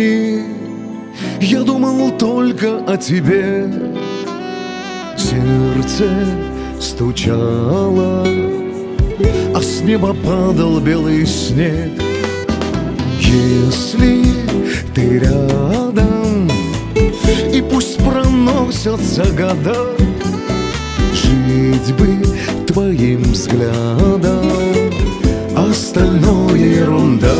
ночами я думал только о тебе. Сердце стучало, а с неба падал белый снег. Если ты рядом, и пусть проносятся года, жить бы твоим взглядом, остальное ерунда.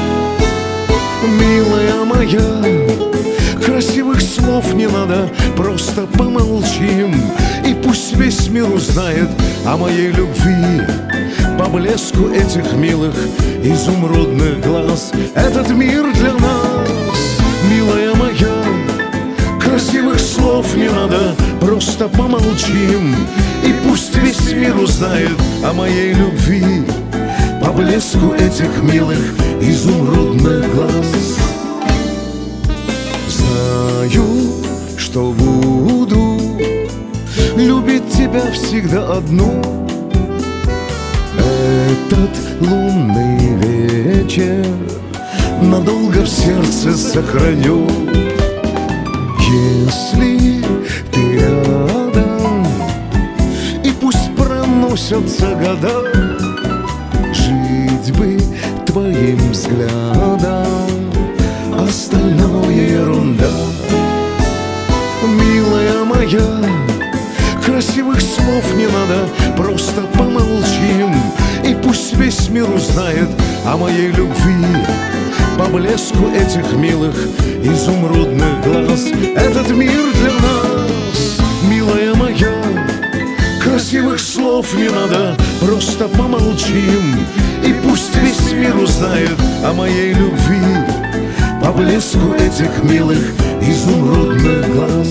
Милая моя, красивых слов не надо, просто помолчим, и пусть весь мир узнает о моей любви по блеску этих милых изумрудных глаз. Этот мир для нас, милая моя, красивых слов не надо, просто помолчим, и пусть весь мир узнает о моей любви по блеску этих милых изумрудных глаз. Знаю, что буду любить тебя всегда одну. Этот лунный вечер надолго в сердце сохраню. Если ты рядом, и пусть проносятся года, жить бы твоим взглядом, остальное ерунда. Милая моя, красивых слов не надо, просто помолчим, и пусть весь мир узнает о моей любви по блеску этих милых изумрудных глаз. Этот мир для нас, милая моя, красивых слов не надо, просто помолчим, и пусть весь мир узнает о моей любви по блеску этих милых изумрудных глаз.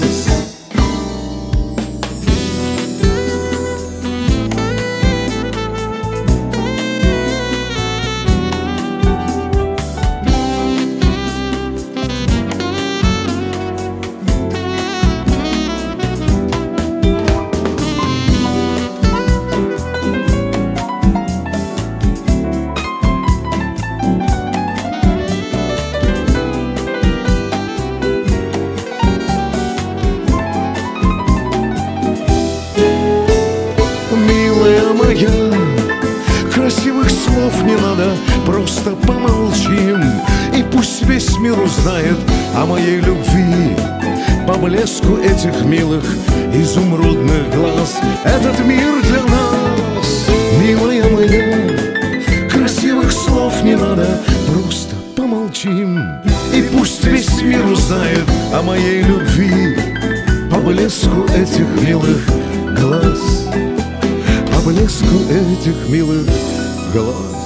Милая моя, красивых слов не надо, просто помолчим, и пусть весь мир узнает о моей любви по блеску этих милых изумрудных глаз. Этот мир для нас, милая моя, красивых слов не надо, просто помолчим, и пусть весь мир узнает о моей любви по блеску этих милых глаз. По блеску этих милых глаз.